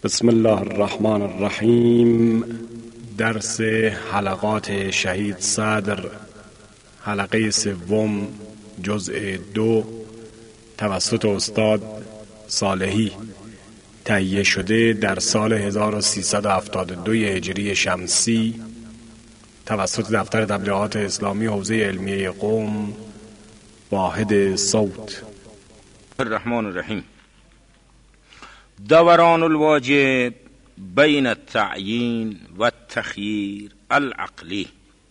بسم الله الرحمن الرحیم. درس حلقات شهید صدر، حلقه سوم، جزء 2، توسط استاد صالحی، تهیه شده در سال 1372 هجری شمسی توسط دفتر تبلیغات اسلامی حوزه علمیه قم، واحد صوت. الرحمن الرحیم. دوران الواجب بین التعیین و التخییر العقلی.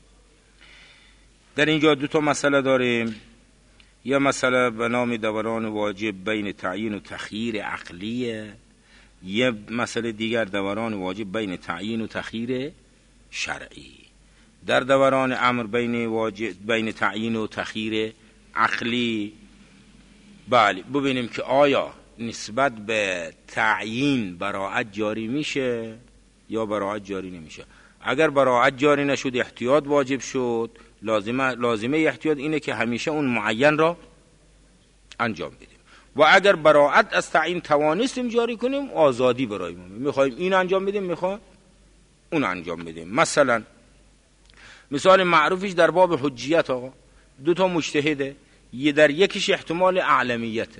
در اینجا دو تا مسئله داریم. یا مسئله به نام دوران واجب بین تعیین و تخییر عقلیه، یه مسئله دیگر دوران واجب بین تعیین و تخییر شرعی. در دوران امر بین تعیین و تخییر عقلی، بله، ببینیم که آیا نسبت به تعیین براعت جاری میشه یا براعت جاری نمیشه. اگر براعت جاری نشد، احتیاط واجب شد. لازمه احتیاط اینه که همیشه اون معین را انجام بدیم. و اگر براعت از تعیین توانستیم جاری کنیم، آزادی برای ما، میخوایم این انجام بدیم، میخوایم اون انجام بدیم. مثال معروفش در باب حجیت، آقا دو تا مجتهده، یه در یکیش احتمال اعلمیته.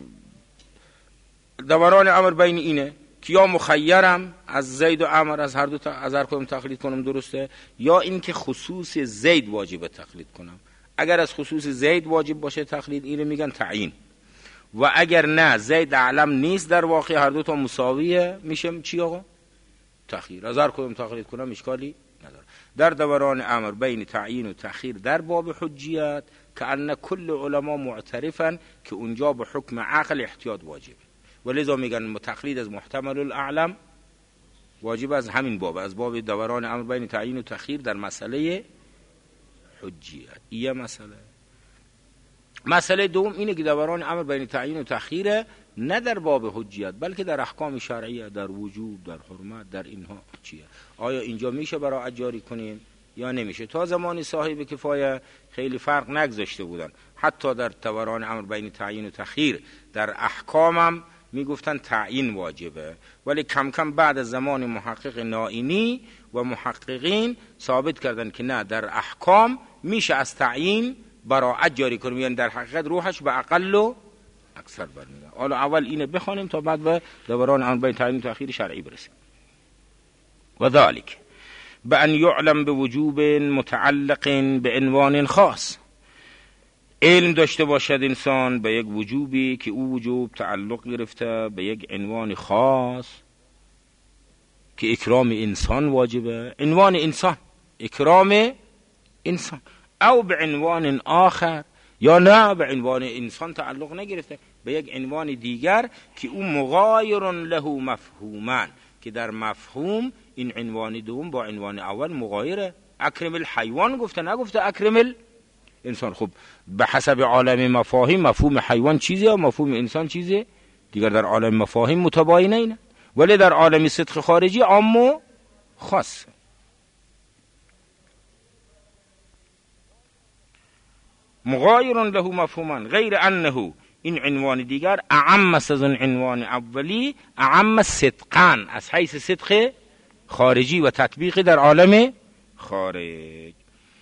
دوران امر بین اینه که یا مخیرم از زید و عمر، از هر کدوم تقلید کنم، درسته، یا این که خصوص زید واجب تقلید کنم. اگر از خصوص زید واجب باشه تقلید، اینو میگن تعیین. و اگر نه، زید اعلم نیست، در واقع هر دو تا مساویه، میشه چی آقا؟ تخییر. از هر کدوم تقلید کنم اشکالی نداره. در دوران امر بین تعیین و تخییر در باب حجیت که ان کل علما معترفن که اونجا به حکم عقل احتیاط واجبه، ولذا میگن تقلید از محتمل الاعلم واجب. از همین باب، از باب دوران امر بین تعیین و تخییر در مسئله حجیت. این مسئله دوم اینه که دوران امر بین تعیین و تخییر نه در باب حجیت، بلکه در احکام شرعیه، در وجوب، در حرمت، در اینها چیه. آیا اینجا میشه براعت جاری کنیم یا نمیشه؟ تا زمانی صاحب کفایه خیلی فرق نگذاشته بودن، حتی در دوران امر بین تعیین و تخییر در احکامم میگفتن تعیین واجبه، ولی کم کم بعد از زمان محقق نائینی و محققین ثابت کردن که نه، در احکام میشه از تعیین براعت جاری کنیم، یعنی در حقیقت روحش به اقل و اکثر برمیگرده. حالا اول اینه بخوانیم تا بعد به دوران امر بین تعیین و تخییر شرعی برسیم. و ذالک بأن یعلم بوجوب متعلق بعنوان خاص، علم داشته باشد انسان به یک وجوبی که او وجوب تعلق گرفته به یک عنوان خاص که اکرام انسان واجبه. عنوان انسان، اکرام انسان. او به عنوان آخر، یا نه به عنوان انسان تعلق نگرفته، به یک عنوان دیگر که او مغایر له مفهوما، که در مفهوم این عنوان دوم با عنوان اول مغایره. اکرم الحیوان گفته، نگفته اکرم انسان. خب به حسب عالم مفاهیم، مفهوم حیوان چیزه و مفهوم انسان چیزه دیگر. در عالم مفاهیم متباینه اینه، ولی در عالم صدق خارجی عام و خاص. مغایر له مفهوما غیر انه، این عنوان دیگر اعم از اون عنوان اولی، اعم صدقان از حیث صدق خارجی و تطبیق در عالم خارج.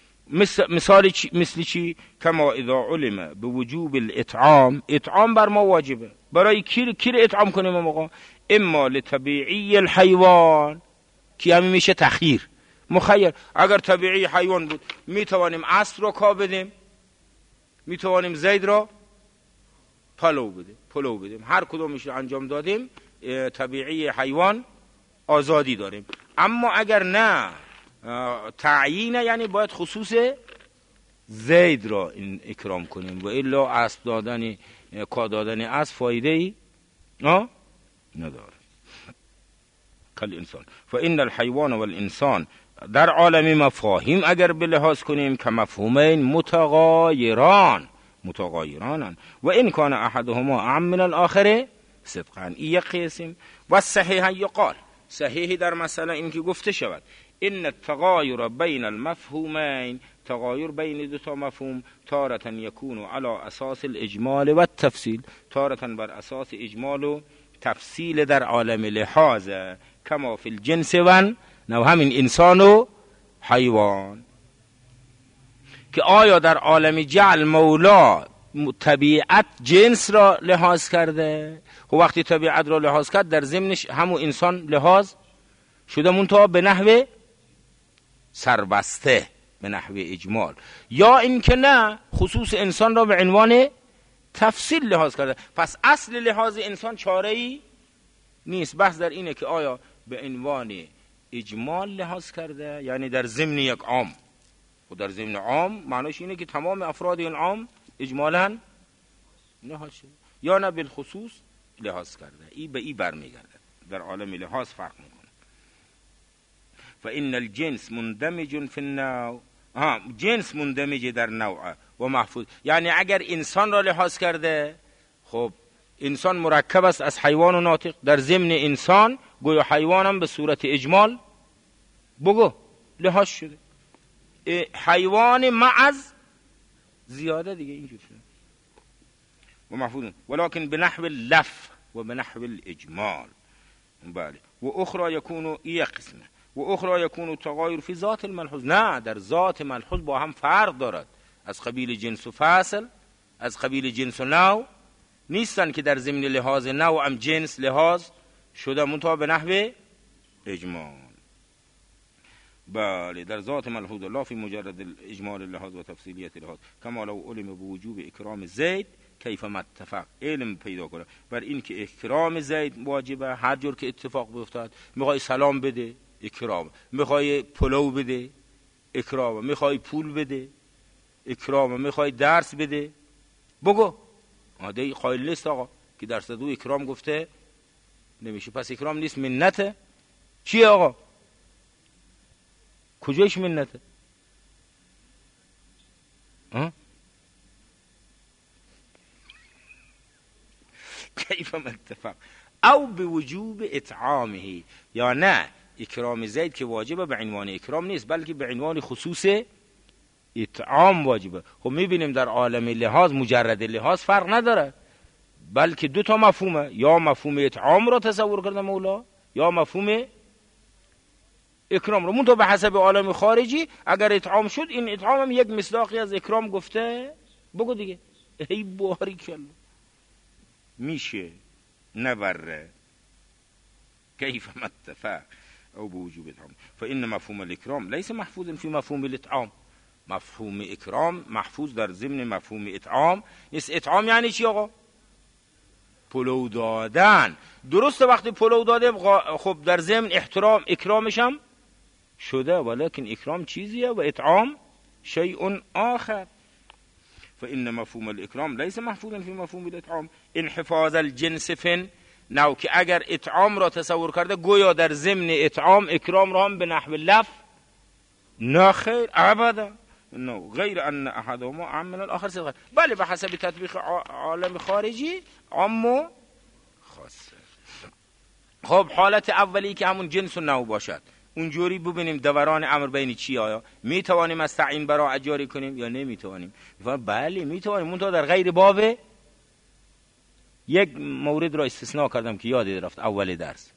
مثل چی؟ کما اذا علم بوجوب الاطعام، اطعام بر ما واجبه. برای کی اطعام کنیم آقا؟ اما لطبیعی الحیوان، که همین میشه تخییر. مخیر، اگر طبیعی حیوان بود میتوانیم اسب را کا بدیم، میتوانیم زید را پلو بدیم، هر کدومش رو انجام دادیم، طبیعی حیوان آزادی داریم. اما اگر نه تعیینه، یعنی باید خصوص زید را این اکرام کنیم، و الا اسب دادن، کا دادن اسب فایده ای نداره. کل انسان فان الحیوان والانسان در عالم مفاهیم اگر بلحاظ کنیم که مفهومین متغایران و این کان احدهما اعم من الاخر صدقا. این یک قسم. و صحیح یقال، صحیح در مسئله این که گفته شود ان التغایر بین المفهومین، تغایر بین دو تا مفهوم، تارة یکون علی اساس الاجمال و التفصیل، تارة بر اساس اجمال و تفصیل در عالم لحاظ کما فی الجنس و نو همین انسان و حیوان، که آیا در عالم جعل مولا طبیعت جنس را لحاظ کرده؟ و وقتی طبیعت را لحاظ کرد در ضمنش همون انسان لحاظ شده، منتها به نحو سربسته، به نحو اجمال، یا اینکه نه خصوص انسان را به عنوان تفصیل لحاظ کرده. پس اصل لحاظ انسان چاره‌ای نیست. بحث در اینه که آیا به عنوان اجمال لحاظ کرده، یعنی در ضمن یک عام، و در ضمن عام معنیش اینه که تمام افراد این عام اجمالاً لحاظ شده، یا نه بالخصوص لحاظ کرده. ای به ای برمیگرده، در عالم لحاظ فرق میکنه. فإن الجنس مندمج فی النوع، جنس مندمج در نوع و محفوظ، یعنی اگر انسان را لحاظ کرده، خب انسان مرکب است از حیوان و ناطق، در ضمن انسان گویا حیوان هم به صورت اجمال بگو لحاظ شده، حیوان معز زیاده دیگه اینجور شده و محفوظ، ولكن بنحو اللف و بنحو الاجمال. بله. و اخرى یکونو، این قسمه، و اخرى یکونو تغایر فی ذات الملحوظ، نه در ذات ملحوظ با هم فرق دارد، از قبیل جنس و فاصل، از قبیل جنس و نوع نیستن که در ضمن لحاظ نوع هم جنس لحاظ شده، منتها به نحو اجمال. بله، در ذات ملحوظ لا فی مجرد اجمال لحاظ و تفصیلیت لحاظ، کما لو علم بوجوب اکرام زید کیف ما اتفق، علم پیدا کنه بر این که اکرام زید واجبه، هر جور که اتفاق بیفتاد. میخوای سلام بده اکرام، میخوای پلو بده اکرام، میخوای پول بده اکرام، میخوای درس بده بگو. عاده قائل نیست آقا که درس دو اکرام گفته نمیشه، پس اکرام نیست، منته. چیه آقا؟ کجایش منته؟ کیف ما اتفق او به وجوب اطعامه، یا نه اکرام زید که واجبه به عنوان اکرام نیست، بلکه به عنوان خصوص اطعام واجبه. خب میبینیم در عالم لحاظ مجرد لحاظ فرق نداره، بلکه دو تا مفهومه، یا مفهوم اطعام را تصور کرده مولا، یا مفهوم اکرام رو. منتها به حسب عالم خارجی اگر اطعام شد، این اطعام هم یک مصداقی از اکرام گفته بگو دیگه. ای باریکالله، میشه نبره. کیف ما اتفق او بوجوب اطعام فإن مفهوم الاکرام ليس محفوظا في مفهوم الاطعام، مفهوم اکرام محفوظ در ضمن مفهوم اطعام نیست. اطعام یعنی چی آقا؟ پلو دادن. درسته وقتی پلو داده خب در ضمن احترام اکرامش هم شده، ولیکن اکرام چیزیه و اطعام شیء آخر. فإن مفهوم الاکرام ليس محفوظا في مفهوم الاطعام انحفاظ الجنس فن نو، که اگر اطعام را تصور کرده گویا در ضمن اطعام اکرام را هم به نحو لف، نه خیر ابدا، نو غیر ان احدهما عام من الاخر صغیر. بله به حسب تطبیق عالم خارجی عام و خاصه. خب حالت اولی که همون جنس و نوع باشد، اونجوری ببینیم دوران امر بین چی، آیا میتوانیم از تعیین براءت جاری کنیم یا نمیتوانیم؟ بله میتوانیم، منتها در غیر باب. یک مورد را استثناء کردم که یاد رفت اول درس.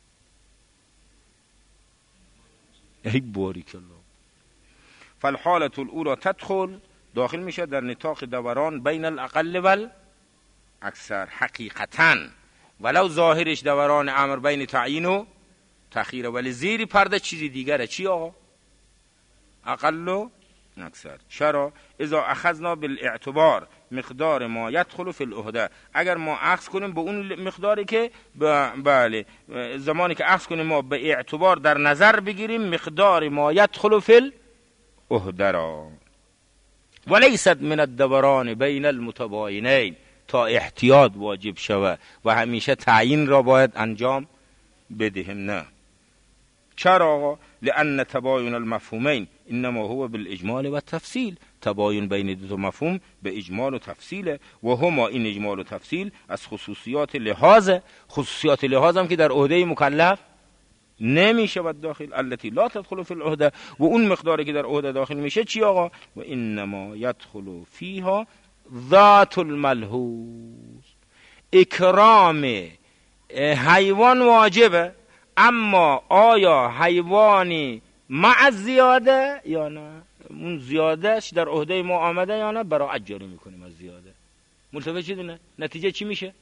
ای باریک الله. فالحالة الاولى تدخل، داخل میشه در نطاق دوران بین الاقل و اکثر حقیقتاً، ولو ظاهرش دوران امر بین تعیین و تأخیر، ولی زیر پرده چیزی دیگره. چی آقا؟ اقل و اکثر. چرا؟ اذا اخذنا بالاعتبار مقدار ما يدخل في العهده، اگر ما اخذ کنیم به اون مقداری که بله زمانی که اخذ کنیم ما به اعتبار در نظر بگیریم مقدار ما يدخل في العهده را، وليست من الدوران بین المتباینین، تا احتیاط واجب شود و همیشه تعیین را باید انجام بدهم. نه. چرا؟ لأن تباین المفهومین انما هو بالاجمال و التفصیل، تباین بین دو مفهوم به اجمال و تفصیل، و هما این اجمال و تفصیل از خصوصیات لحاظ، خصوصیات لحاظ هم که در عهده مکلف نمیشه و داخل التي لا تدخل في العهده، و اون مقداری که در عهده داخل میشه چی آقا؟ و انما يدخل فيها ذات الملحوظ، اکرام حیوان واجبه، اما آیا حیوانی مع زیاده یا نه؟ اون زیادهش در عهده ما آمده یا نه؟ براعت جاری میکنیم از زیاده. ملتفت شدی نه؟ نتیجه چی میشه؟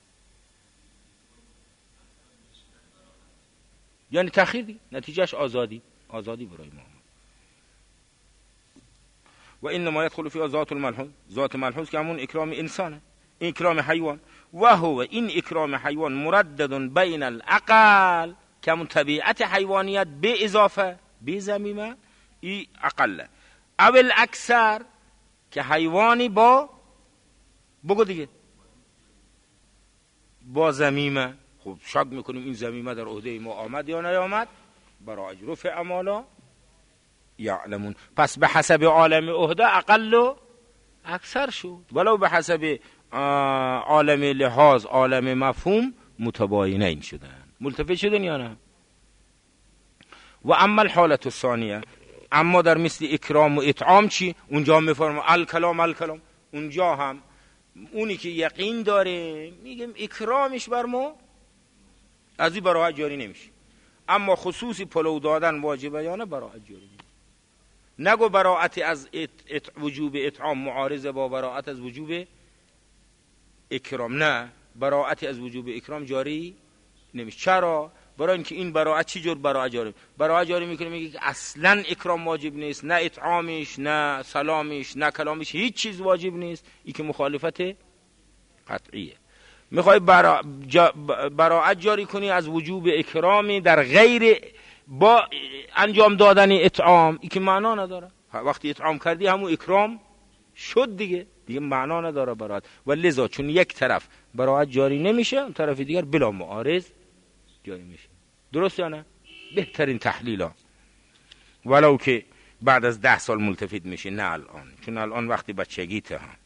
یعنی تأخیر دی، نتیجهش آزادی برای ما. و انما يدخل فيها ذات الملحوظ، ذات ملحوظ که همون اکرام انسانه، اکرام حیوان. و هو این اکرام حیوان مردد بین الاقل که همون طبیعت حیوانیت به اضافه به ضمیمه ای اقله، او الاکثر که حیوانی با بگو دیگه با ضمیمه. خب شک میکنیم این ضمیمه در عهده ما آمد یا نیامد؟ برای رفع مالا یعلمون. پس به حسب عالم عهده اقل و اکثر شد، ولو به حسب عالم لحاظ عالم مفهوم متباینین شدن. ملتفت شدن یا نه؟ و اما الحالت الثانیه، اما در مثل اکرام و اطعام چی؟ اونجا میفرما الکلام، اونجا هم اونی که یقین داره میگم اکرامش بر ما از این براعت جاری نمیشه، اما خصوصی پلو دادن واجبه یا نه براعت جاری نمیشه. نگو براعت از وجوب اطعام معارضه با براعت از وجوب اکرام، نه، براعت از وجوب اکرام جاری نمیشه. چرا؟ برای اینکه این براعت چی جور براعت جاری میکنه؟ میگه که اصلا اکرام واجب نیست، نه اطعامش، نه سلامش، نه کلامش، هیچ چیز واجب نیست. این که مخالفت قطعیه. میخوای براعت جاری کنی از وجوب اکرامی در غیر با انجام دادن اطعام، این که معنا نداره. وقتی اطعام کردی همون اکرام شد دیگه معنا نداره براعت. و لذا چون یک طرف براعت جاری نمیشه، اون طرف دیگر بلا معارض جاری میشه. درست یا نه؟ بهترین تحلیلا، ولو که بعد از 10 سال ملتفت میشه، نه الان، چون الان وقتی بچگیته ها.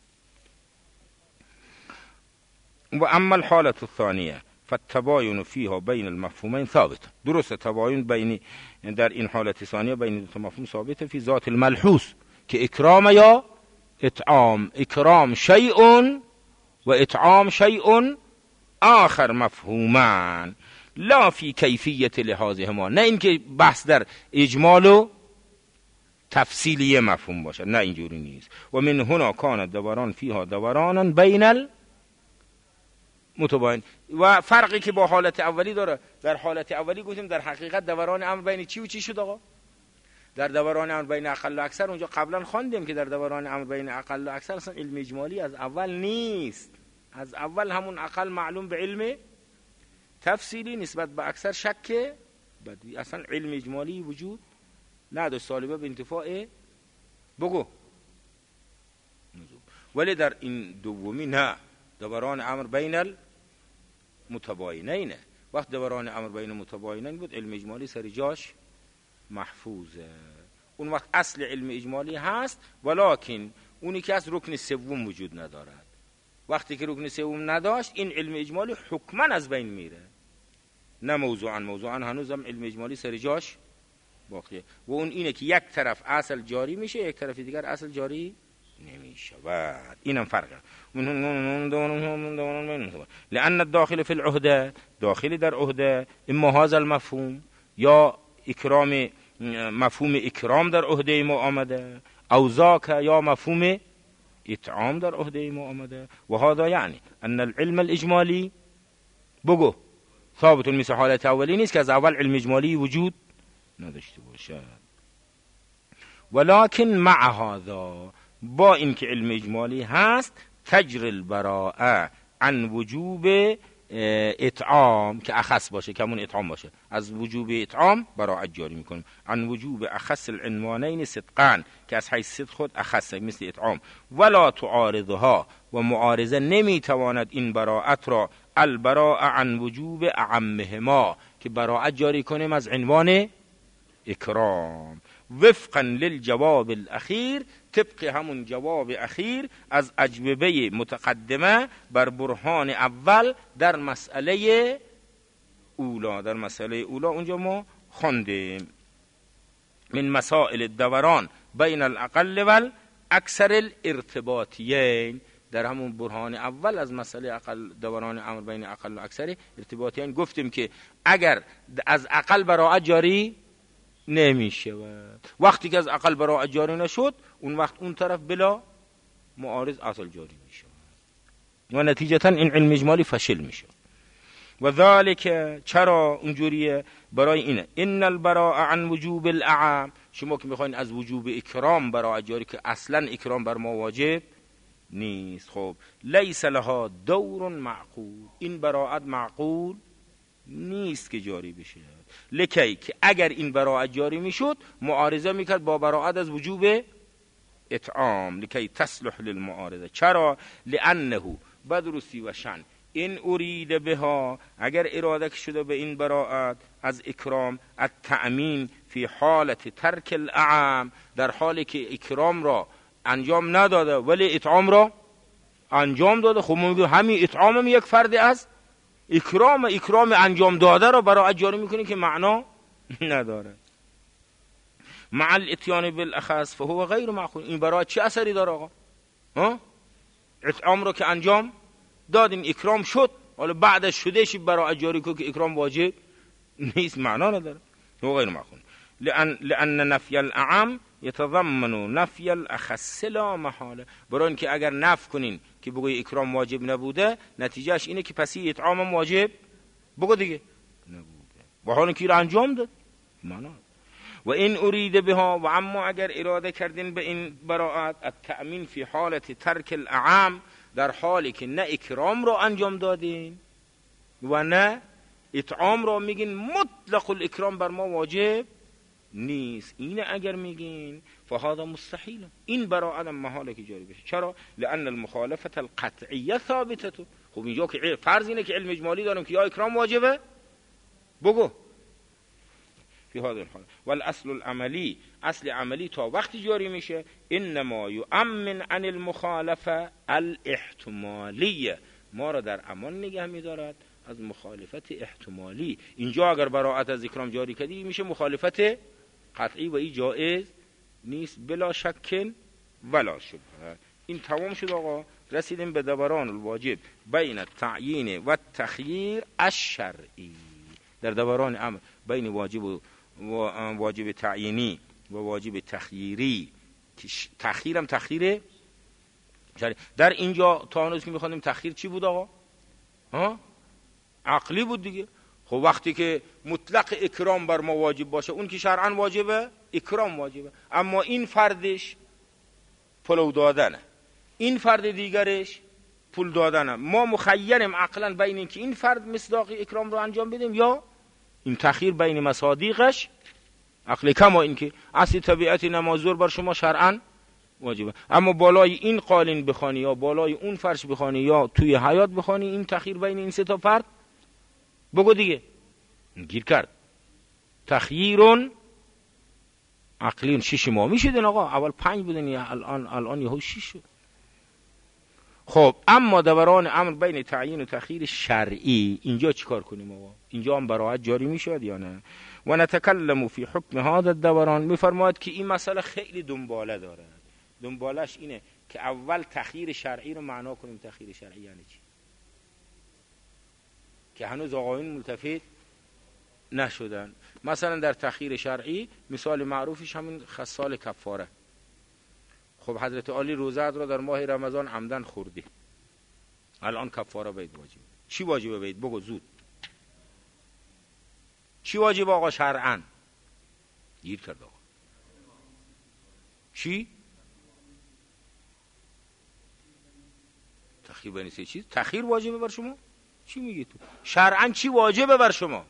و اما الحالت الثانیه فالتباین فيها بین المفهومین ثابت. درست تباین بین در این حالت ثانیه بین دو تا مفهوم ثابته فی ذات الملحوظ که اکرام یا اطعام، اکرام شیء و اطعام شیء آخر مفهومان لا فی کیفیت لحاظهما. نه اینکه بحث در اجمال و تفصیلی مفهوم باشه، نه اینجوری نیست. و من هنا کان دوران فیها دورانا بین المتباین. و فرقی که با حالت اولی داره، در حالت اولی گفتیم در حقیقت دوران امر بین چی و چی شد آقا؟ در دوران امر بین اقل و اکثر اونجا قبلا خواندیم که در دوران امر بین اقل و اکثر اصلا علم اجمالی از اول نیست. از اول همون اقل معلوم به علم تفصیلی نسبت به اکثر شک بدوی، اصلا علم اجمالی وجود نداشت. سالبه به انتفاع بگو. ولی در این دومی نه، دوران امر بین المتباینین. وقت دوران امر بین متباینین بود علم اجمالی سر جاش محفوظه. اون وقت اصل علم اجمالی هست، ولکن اونی که از رکن سوم وجود ندارد. وقتی که رکن سوم نداشت این علم اجمالی حکما از بین میره، نه موضوعا هنوزم علم اجمالی سر جاش باقیه. و اون اینه که یک طرف اصل جاری میشه، یک طرف دیگر اصل جاری نمیشه. و اینم فرقه. لأن الداخل في العهده، داخلی در عهده، اما هذا المفهوم یا اکرام، مفهوم اکرام در عهده ما آمده، او ذاک یا مفهوم اطعام در عهده ما آمده. و هذا یعنی ان العلم الاجمالی بگو ثابت مثل حالت اولی نیست که از اول علم اجمالی وجود نداشته باشد. ولكن مع هذا، با اینکه علم اجمالی هست، تجر البراءه عن وجوب اطعام که اخص باشه، که همون اطعام باشه، از وجوب اطعام براءت جاری میکنیم. عن وجوب اخص العنوانین صدقان که از حیث صدق خود اخصه مثل اطعام. ولا تعارضها، و معارضه نمیتواند این براءت را البراءه عن وجوب اعمهما که براءت جاری کنیم از عنوان اکرام. وفقا للجواب الاخیر، طبق همون جواب اخیر از اجوبه متقدمه بر برهان اول در مسئله اولا. در مسئله اولا اونجا ما خواندیم من مسائل الدوران بین الاقل والاکثر الارتباطیین، در همون برهان اول از مسئله دوران امر بین اقل و اکثر ارتباطی این گفتیم که اگر از اقل براعت جاری نمیشه وقتی که از اقل براعت جاری نشد اون وقت اون طرف بلا معارض اصل جاری میشه و نتیجتا این علم اجمالی فشل میشه. و ذالک چرا اونجوریه؟ برای اینه ان البراء عن وجوب الاعم، شما که میخواین از وجوب اکرام براءت جاری که اصلا اکرام بر ما واجب نیست، خب لیس لها دور معقول، این براءت معقول نیست که جاری بشه. لکی که اگر این براءت جاری میشد معارضه میکرد با براءت از وجوب اطعام، لکی تصلح للمعارضه. چرا؟ لانه بدرسی و شن این ارید بها، اگر اراده شده به این براءت از اکرام التأمین فی حالت ترک الاعم، در حالی که اکرام را انجام نداده ولی اطعام را انجام داده. خب ما میگیم همین اطعام هم یک فرد از اکرام انجام داده را براءت جاری میکنه که معنا نداره. مع الاتیان بالاخص فهو غیر معقول، این براءت چه اثری داره آقا؟ اطعام را که انجام دادیم اکرام شد، حالا بعدش شدهش براءت جاری که اکرام واجب نیست، معنا نداره، هو غیر معقول. لأن نفی الاعم یتضمن نفی الاخص لا محاله، برای اینکه اگر نفی کنین که بگوی اکرام واجب نبوده نتیجهش اینه که پسی اطعام هم واجب بگو دیگه نبوده، با حال اینکه انجام داد معنا. و این ارید بها، و اما اگر اراده کردین به این براءت التأمین فی حالت ترک الاعم، در حالی که نه اکرام را انجام دادین و نه اطعام را، میگین مطلق الاکرام بر ما واجب نیست، اینه اگر میگین فهذا مستحیل، این براءت محاله که جاری بشه. چرا؟ لان المخالفه القطعیه ثابته. خب اینجا که فرض اینه که علم اجمالی دارم که یا اکرام واجبه بگو فی هذا الحال، والاصل العملی، اصل عملی تا وقتی جاری میشه انما یؤمن عن المخالفه الاحتمالیه، ما را در امان نگه میدارد از مخالفت احتمالی. اینجا اگر براءت از اکرام جاری کردی میشه مخالفت قطعی و این جایز نیست بلا شک ولا شبهه. این تمام شد آقا، رسیدیم به دوران الواجب بین التعیین و التخییر الشرعی. در دوران امر بین واجب تعیینی و واجب تخییری، تخییرم تخییر شرعی. در اینجا تا هنوز که می‌خوایم تخییر چی بود آقا؟ عقلی بود دیگه. خب وقتی که مطلق اکرام بر ما واجب باشه، اون که شرعاً واجبه اکرام واجبه، اما این فردش پلو دادنه، این فرد دیگرش پول دادنه، ما مخیریم عقلاً بین این که این فرد مصداق اکرام رو انجام بدیم یا این تخییر بین مصادیقش عقلی، کما این که اصل طبیعت نمازور بر شما شرعاً واجبه، اما بالای این قالین بخوانی یا بالای اون فرش بخوانی یا توی حیات بخوانی، این تخییر بین این سه تا فرد بگو دیگه گیر کرد. تخییرون عقلین 6 ماه میشدن آقا، اول 5 بودن یا الان یهو 6 شد. خب اما دوران امر بین تعیین و تخییر شرعی، اینجا چیکار کنیم آقا؟ اینجا هم براءت جاری میشد یا نه؟ و نتکلم فی حکم هذا الدوران، میفرماید که این مسئله خیلی دنباله داره. دنبالش اینه که اول تخییر شرعی رو معنا کنیم. تخییر شرعی یعنی چی؟ که هنوز آقایون ملتفت نشدن. مثلا در تخییر شرعی مثال معروفش همین خصال کفاره. خب حضرت علی روزه را در ماه رمضان عمدن خوردی، الان کفاره باید واجب. چی واجبه باید بگو زود؟ چی واجب آقا شرعاً؟ گیر کرد آقا. چی؟ تخییر بین سه چیز. تخییر واجبه بر شما؟ چی میگی تو؟ شرعاً چی واجبه بر شما؟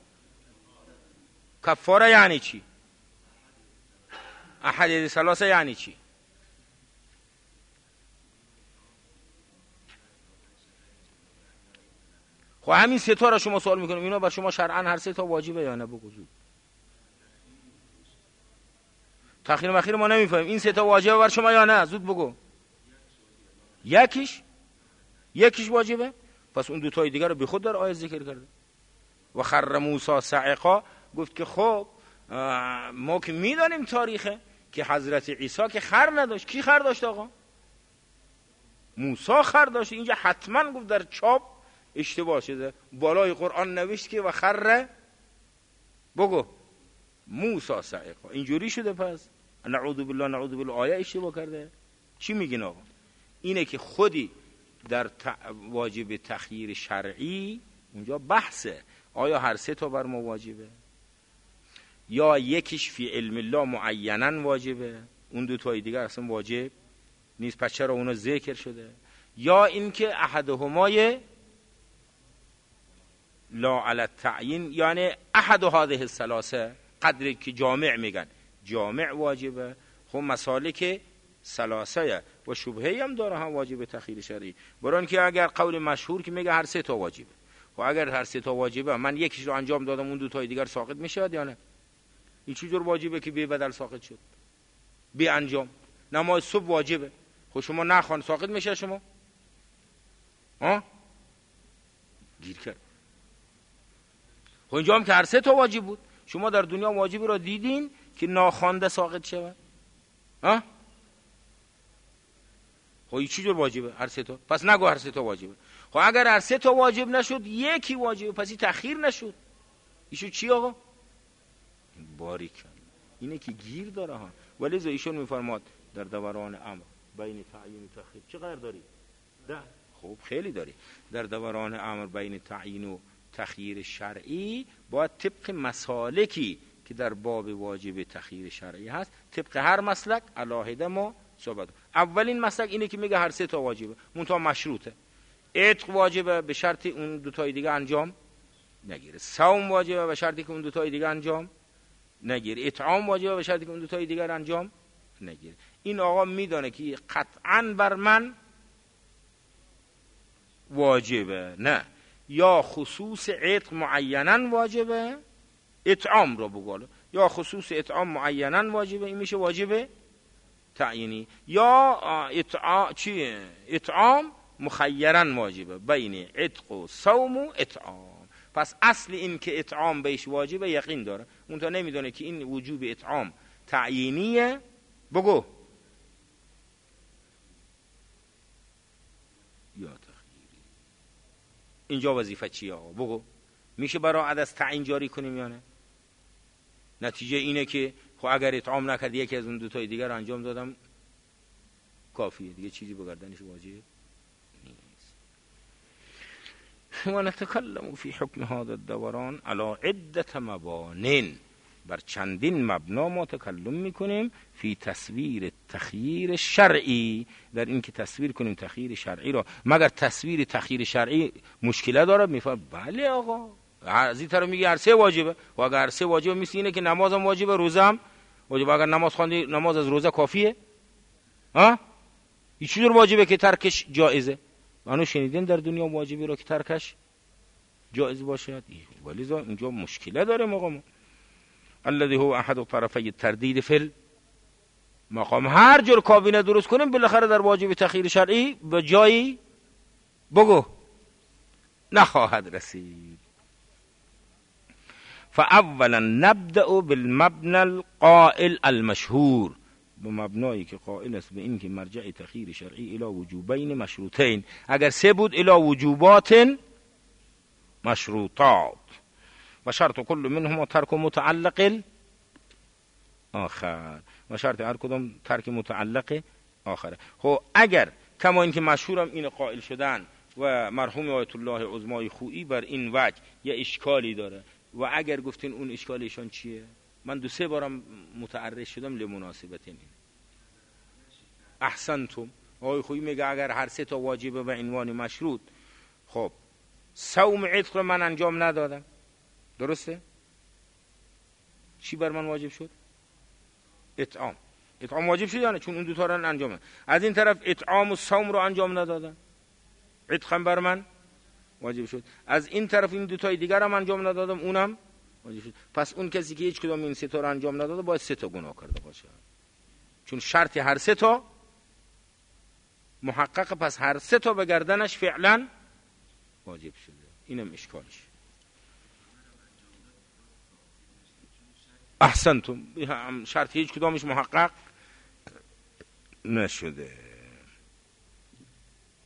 کفاره یعنی چی؟ احد ثلاثه یعنی چی؟ خب همین سه تا را شما سوال میکنیم، اینا بر شما شرعاً هر سه تا واجبه یا نه؟ بگو زود. تخییر مخیر ما نمیفهمیم، این سه تا واجبه بر شما یا نه؟ زود بگو. یکیش واجبه، پس اون دو تای دیگر رو به خود در آیه ذکر کرده. و خر موسی صعقا، گفت که خب ما که میدانیم تاریخه که حضرت عیسی که خر نداشت. کی خر داشت آقا؟ موسی خر داشته. اینجا حتما گفت در چاپ اشتباه شده، بالای قرآن نوشت که و خر بگو موسی صعقا، اینجوری شده. پس نعوذ بالله نعوذ بالله آیه اشتباه کرده. چی میگین آقا؟ اینه که خودی در واجب تخییر شرعی اونجا بحثه، آیا هر سه تا بر ما واجبه یا یکیش فی علم الله معینن واجبه، اون دو تای دیگر اصلا واجب نیست، پس چرا اونا ذکر شده؟ یا اینکه احدهما لا علی التعیین، یعنی احد هذه الثلاثه، قدری که جامع میگن جامع واجبه. خب مسالک ثلاثه و شبهه هم داره هم واجب تخییر شرعی، برای که اگر قول مشهور که میگه هر سه تا واجبه، خب اگر هر سه تا واجبه من یکیش رو انجام دادم اون دو تای دیگر ساقط میشه یا نه؟ این چجور واجبه که بی بدل ساقط شد بی انجام؟ نماز صبح واجبه، خب شما نخوان ساقط میشه شما؟ گیر کرد. خب اینجا هم که هر سه تا واجب بود، شما در دنیا واجبی را دیدین که ناخوانده ساقط شود؟ خب این چجور واجبه هر سه تا؟ پس نگو هر سه تا واجبه. خب اگر هر سه تا واجب نشد یکی واجبه، پس این تأخیر نشد، ایشون چی آقا؟ باریک اینه که گیر داره ها. ولی ایشون میفرماد در دوران امر بین تعیین و تخییر چقدر داری؟ ده. خب خیلی داری. در دوران امر بین تعیین و تخییر شرعی باید طبق مسالکی که در باب واجب تخییر شرعی هست طبق هر مسلک علاهده ما صحبت. اولین مسلک اینه که میگه هر سه تا واجبه، منتها مشروطه. عتق واجبه به شرط اون دو تای دیگه انجام نگیره. صوم واجبه به شرطی که اون دو تای دیگه انجام نگیره. اطعام واجبه به شرطی که اون دو تای دیگر انجام نگیره. این آقا میدانه که قطعاً بر من واجبه، نه یا خصوص عتق معیناً واجبه، اطعام رو بگاله، یا خصوص اطعام معیناً واجبه، این میشه واجبه تعیینی، یا اطعام مخیراً واجبه بین عتق و صوم و اطعام. پس اصل این که اطعام بهش واجبه یقین داره، اون تا نمیدونه که این وجوب اطعام تعیینیه بگو یا تخییری. اینجا وظیفه چیه آقا؟ بگو میشه برای عدس تعیین جاری کنیم یا نه؟ نتیجه اینه که خب اگر اطعام نکرد یکی از اون دو تای دیگر انجام دادم کافیه دیگه، چیزی بگردنش واجب نیست. و نتکلم فی حکم هذا الدوران علی عدة مبان، بر چندین مبنا ما تکلم میکنیم فی تصویر تخییر شرعی، در این که تصویر کنیم تخییر شرعی را. مگر تصویر تخییر شرعی مشکله داره؟ میفهم بله آقا، از این طرف میگه هر سه واجبه، و اگر هر سه واجبه مثل اینه که نمازم واجبه، روزم واجبه، اگر نماز خواندی نماز از روزه کافیه؟ این چطور واجبه که ترکش جایزه؟ منو شنیدین در دنیا واجبی را که ترکش جایز باشد؟ ولی اینجا مشکله داره مقام الذي هو احد طرفي التردید فی المقام. هر جور کابینه درست کنیم بالاخره در واجب تخییر شرعی به جایی بگو نخواهد رسید. فاولا نبدأ بالمبنى القائل المشهور، به مبنایی که قائل است به این که مرجع تخییر شرعی الی وجوبین مشروطین، اگر سه بود الی وجوبات مشروطات، و شرط کل منهم ترک متعلق آخر، و شرط هر کدام ترک متعلق آخره. خب اگر کما این که مشهورم این قائل شدن و مرحوم آیت الله عظمای خویی بر این وجه یه اشکالی داره، و اگر گفتین اون اشکالشان چیه؟ من 2-3 بارم متعرض شدم لمناسبت این. احسنتم. آقای خویی میگه اگر هر سه تا واجبه به عنوان مشروط، خب صوم عتق رو من انجام ندادم، درسته؟ چی بر من واجب شد؟ اطعام. اطعام واجب شد یا نه؟ چون اون دو تا رو انجام. از این طرف اطعام و صوم رو انجام ندادم، عتقم بر من واجب شد. از این طرف این دو تای دیگر هم انجام ندادم، اونم واجب شد. پس اون کسی که هیچ کدوم این سه تا رو انجام نداده باید 3 تا گناه کرده باشه، چون شرط هر 3 تا محقق، پس هر 3 تا به گردنش فعلا واجب شده. اینم اشکالش. احسنتم. شرط هیچ کدامش محقق نشده.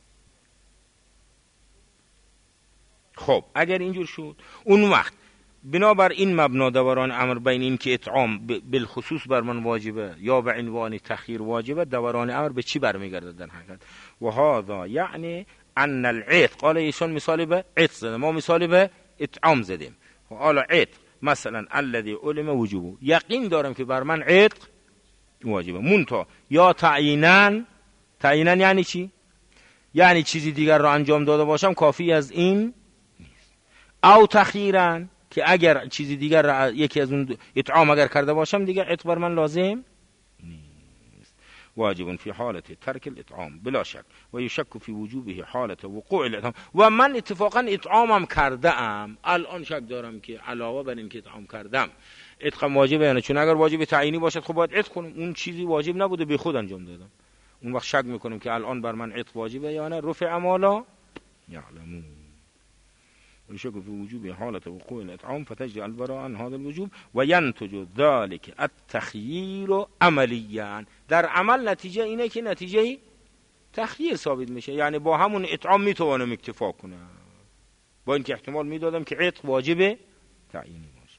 خب اگر اینجور شد، اون وقت بنابر این مبنا دوران امر بین این که اطعام بالخصوص بر من واجبه یا به عنوان تخییر واجبه، دوران امر به چی برمیگرده در حقیقت؟ و هذا یعنی ان العتق، قال ایشون مثال به عتق زدیم، ما مثال به اطعام زدیم. حالا عتق مثلا الذي علم وجوبه، یقین دارم که بر من عتق واجبه، مونتا یا تعیینن یعنی چی؟ یعنی چیزی دیگر را انجام داده باشم کافی از این نیست. او تخییرن که اگر چیزی دیگر را یکی از اون اطعام اگر کرده باشم دیگر عتق بر من لازم نیست. واجب فی حالت ترک الاطعام بلا شک و یشک فی وجوبه حالت وقوع الاطعام. و من اتفاقا اطعامم کرده ام، الان شک دارم که علاوه بر این که اطعام کردم عتقم واجبه یا نه، چون اگر واجب تعیینی باشد خب باید عتق کنم، اون چیزی واجب نبوده به خود انجام دادم، اون وقت شک میکنم که الان بر من عتق واجبه یا نه. رفع ما لا یعلمون ويشك في وجوب حالة وقوع الإطعام فتجعل البراء عن هذا الوجوب وينتج ذلك التخيير عمليا. در عمل نتیجه اینه که نتیجه تخییر ثابت میشه، یعنی با همون اطعام میتوانم اکتفا کنم، با اینکه احتمال میدادم که عتق واجب تعیینی باشه.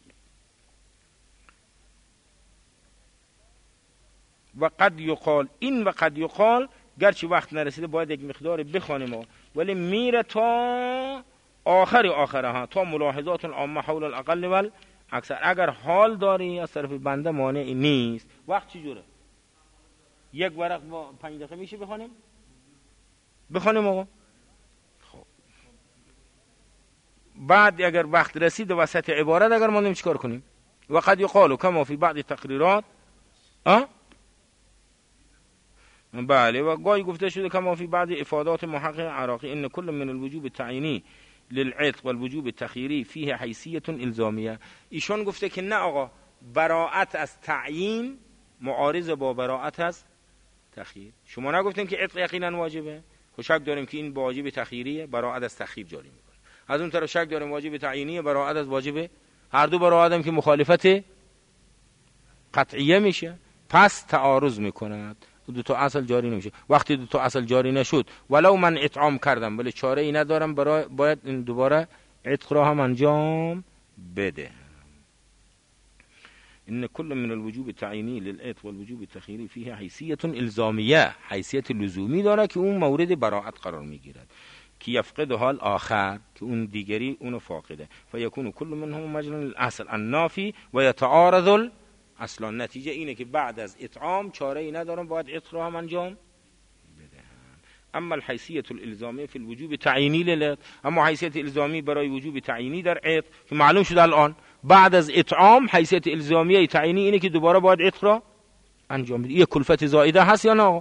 و قد یقال، این و قد یقال گرچه وقت نرسیده باید یک مقدار بخوانیم، ولی میره تا آخرها، تا ملاحظات عامه حول الاقل و اکثر. اگر حال داری از طرف بنده مانع نیست. وقت چجوره؟ یک ورق با 5 دقیقه میشه بخوانیم آقا؟ خب بعد اگر وقت رسید وسط عبارت اگر ماندیم چیکار کنیم؟ و قد یقال کما فی بعض تقریرات، بله، و گاهی گفته شده کما فی بعض افادات محقق عراقی ان کل من الوجوب التعیینی للعتق والوجوب التخییری فیه حیثیت الزامیه. ایشون گفته که نه آقا، براءت از تعیین معارض با براءت از تخییر. شما نگفتین که عتق یقینا واجبه؟ خب شک داریم که این واجب تخییریه، براءت از تخییر جاری میکنه. از اون طرف شک داریم واجب تعیینیه، براءت از واجب، هر دو براءت هم که مخالفت قطعیه میشه، پس تعارض میکند، دو تا اصل جاری نمیشه. وقتی دو تا اصل جاری نشد ولو من اطعام کردم ولی چاره ای ندارم، باید این دوباره عتق را هم انجام بده. ان کل من الوجوب التعیینی للعتق والوجوب التخییری فیه حیثیت الزامیه، حیثیت لزومی داره که اون مورد براءت قرار میگیرد، که یفقد حال آخر، که اون دیگری اونو فاقده، فیکون کل منهم مجرا الاصل النافی و یتعارض اصلا. نتیجه اینه که بعد از اطعام چاره ای ندارم، باید عتق را هم انجام بدهم. اما الحیثیت الالزامی فی الوجوب تعیینی للعتق، اما حیثیت الزامی برای وجوب تعیینی در عتق که معلوم شد الان بعد از اطعام حیثیت الزامیه تعیینی اینه که دوباره باید عتق را انجام بدی. یه کلفت زائده هست یا نه؟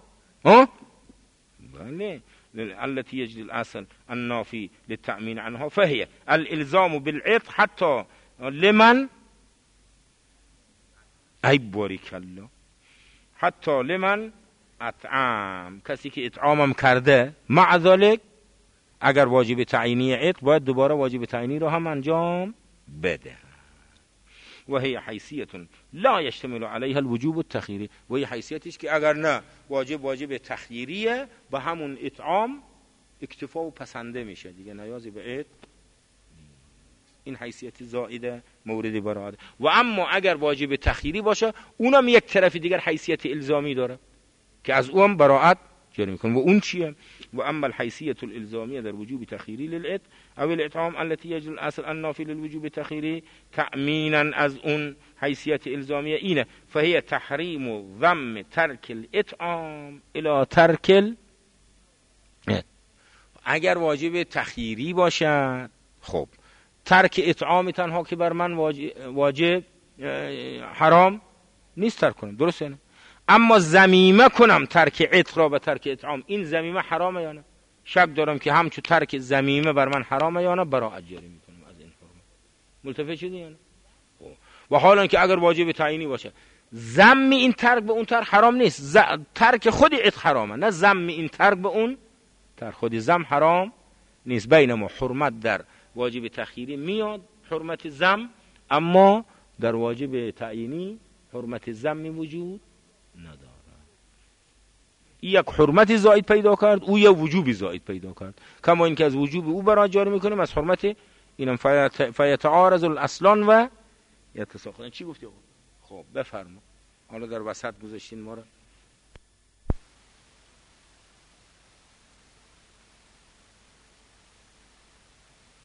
بله. التي يجري الاصل النافي للتأمين عنها فهي الالزام بالعتق حتى لمن ای باریکالله، حتی لمن اطعام، کسی که اطعامم کرده، مع ذلك اگر واجب تعیینی عتق باید دوباره واجب تعیینی رو هم انجام بده. و هی حیثیت لا یشتمل علیها الوجوب التخییری، و هی حیثیتش که اگر نه واجب تخییریه به همون اطعام اکتفا و پسنده میشه دیگه، نیازی به عتق. این حیثیت زائده مورد براءت. و اما اگر واجب تخییری باشه اونم یک طرف دیگر حیثیت الزامی داره که از اون براءت جاری میکنه. و اون چیه؟ و اما الحیثیت الالزامیه در وجوب تخییری للعتق او الاطعام التي يجري الاصل النافي للوجوب التخییری تأمینا، از اون حیثیت الزامیه اینه فهي تحریم و ضم ترک الاطعام الى ترک اگر واجب تخییری باشد، خب ترک اطعام تنها که بر من واجب حرام نیست ترک کنم، درسته نه؟ اما ضمیمه کنم ترک عتق را به ترک اطعام، این ضمیمه حرامه یا نه؟ شک دارم که همچون ترک ضمیمه بر من حرامه یا نه، براءت جاری میکنم از این حرمت. ملتفت شدی یا نه؟ و حالا که اگر واجب تعیینی باشه ضم این ترک به اون ترک حرام نیست، ترک خود عتق حرامه، نه ضم این ترک به اون ترک. خود ضم حرام نیست، بینما حرمت در واجب تخییری میاد، حرمت ضم، اما در واجب تعیینی حرمت ضم وجود نداره. یک حرمت زائد پیدا کرد، او یک وجوبی زائد پیدا کرد. کما اینکه از وجوب او برای جاری میکنیم، از حرمت اینم فیتعارض الاصلان و یتساقطان. چی گفتی آقا؟ خب بفرما. حالا در وسط گذاشتین ما را.